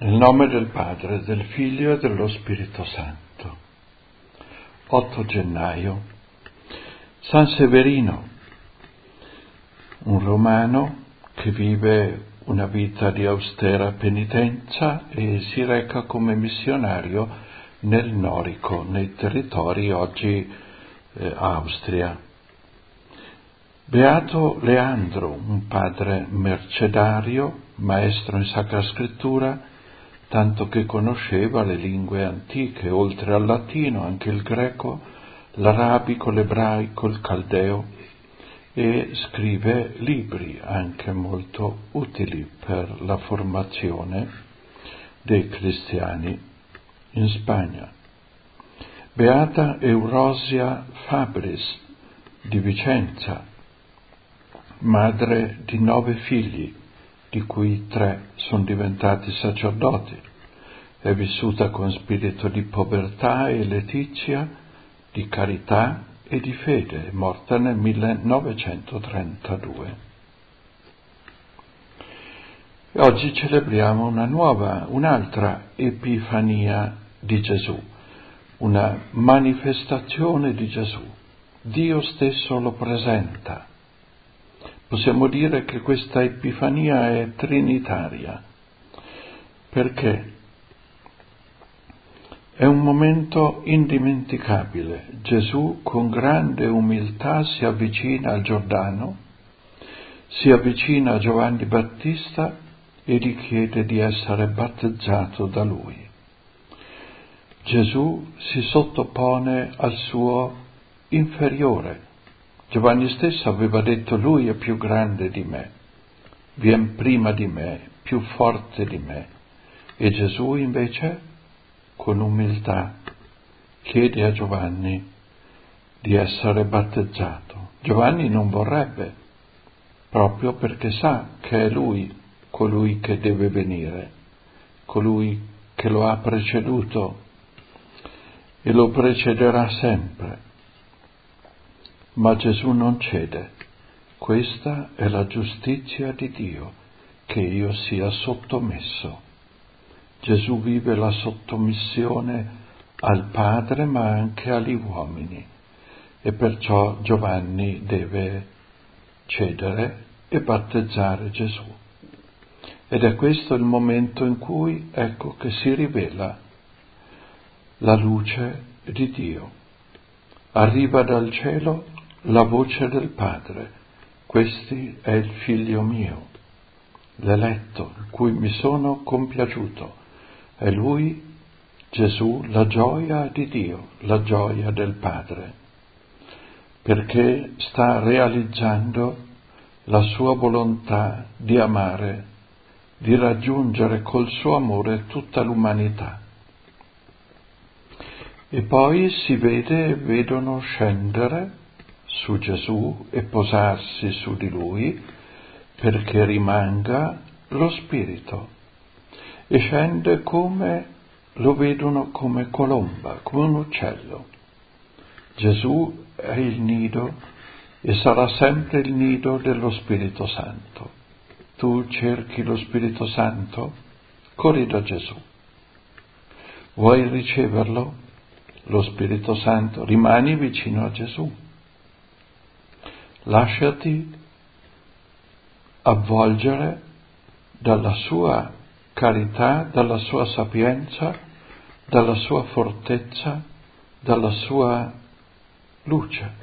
Nel nome del Padre, del Figlio e dello Spirito Santo. 8 gennaio. San Severino, un romano che vive una vita di austera penitenza e si reca come missionario nel Norico, nei territori oggi Austria. Beato Leandro, un padre mercedario, maestro in Sacra Scrittura, tanto che conosceva le lingue antiche, oltre al latino anche il greco, l'arabico, l'ebraico, il caldeo, e scrive libri anche molto utili per la formazione dei cristiani in Spagna. Beata Eurosia Fabris di Vicenza, madre di 9 figli, di cui 3 sono diventati sacerdoti. È vissuta con spirito di povertà e letizia, di carità e di fede, è morta nel 1932. E oggi celebriamo un'altra Epifania di Gesù, una manifestazione di Gesù. Dio stesso lo presenta. Possiamo dire che questa Epifania è trinitaria, perché è un momento indimenticabile. Gesù con grande umiltà si avvicina al Giordano, si avvicina a Giovanni Battista e gli chiede di essere battezzato da lui. Gesù si sottopone al suo inferiore. Giovanni stesso aveva detto: lui è più grande di me, vien prima di me, più forte di me. E Gesù invece, con umiltà, chiede a Giovanni di essere battezzato. Giovanni non vorrebbe, proprio perché sa che è lui colui che deve venire, colui che lo ha preceduto e lo precederà sempre. Ma Gesù non cede. Questa è la giustizia di Dio, che io sia sottomesso. Gesù vive la sottomissione al Padre ma anche agli uomini, e perciò Giovanni deve cedere e battezzare Gesù. Ed è questo il momento in cui, ecco, che si rivela la luce di Dio. Arriva dal cielo la voce del Padre: questi è il Figlio mio, l'eletto, in cui mi sono compiaciuto. È Lui, Gesù, la gioia di Dio, la gioia del Padre, perché sta realizzando la sua volontà di amare, di raggiungere col suo amore tutta l'umanità. E poi vedono scendere su Gesù e posarsi su di lui, perché rimanga lo Spirito. E scende lo vedono come colomba, come un uccello. Gesù è il nido e sarà sempre il nido dello Spirito Santo. Tu cerchi lo Spirito Santo? Corri da Gesù. Vuoi riceverlo? Lo Spirito Santo? Rimani vicino a Gesù. Lasciati avvolgere dalla sua carità, dalla sua sapienza, dalla sua fortezza, dalla sua luce.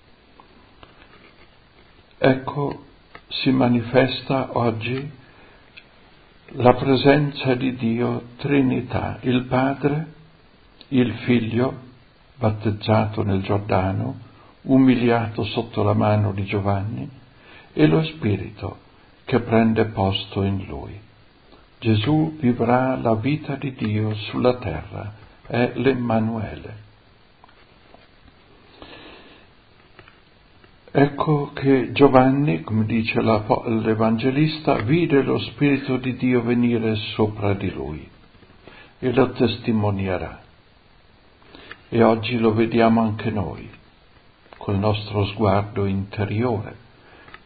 Ecco, si manifesta oggi la presenza di Dio Trinità, il Padre, il Figlio, battezzato nel Giordano, umiliato sotto la mano di Giovanni, e lo Spirito che prende posto in lui. Gesù vivrà la vita di Dio sulla terra, è l'Emmanuele. Ecco che Giovanni, come dice l'Evangelista, vide lo Spirito di Dio venire sopra di lui e lo testimonierà. E oggi lo vediamo anche noi, col nostro sguardo interiore,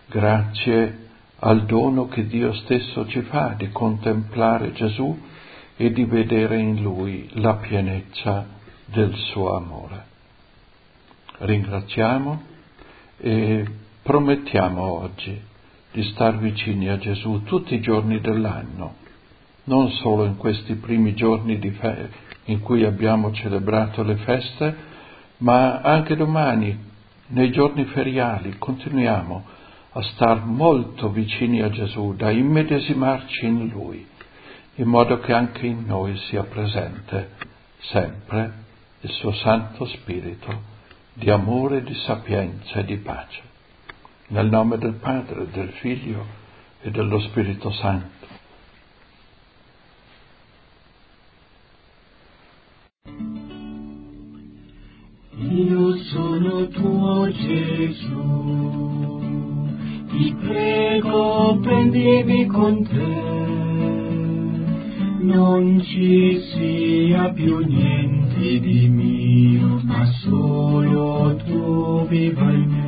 grazie al dono che Dio stesso ci fa di contemplare Gesù e di vedere in Lui la pienezza del suo amore. Ringraziamo e promettiamo oggi di star vicini a Gesù tutti i giorni dell'anno, non solo in questi primi giorni in cui abbiamo celebrato le feste, ma anche domani, nei giorni feriali, continuiamo a star molto vicini a Gesù, da immedesimarci in Lui, in modo che anche in noi sia presente sempre il suo Santo Spirito di amore, di sapienza e di pace. Nel nome del Padre, del Figlio e dello Spirito Santo. Io sono tuo Gesù, ti prego prendimi con te, non ci sia più niente di mio, ma solo tu viva in me.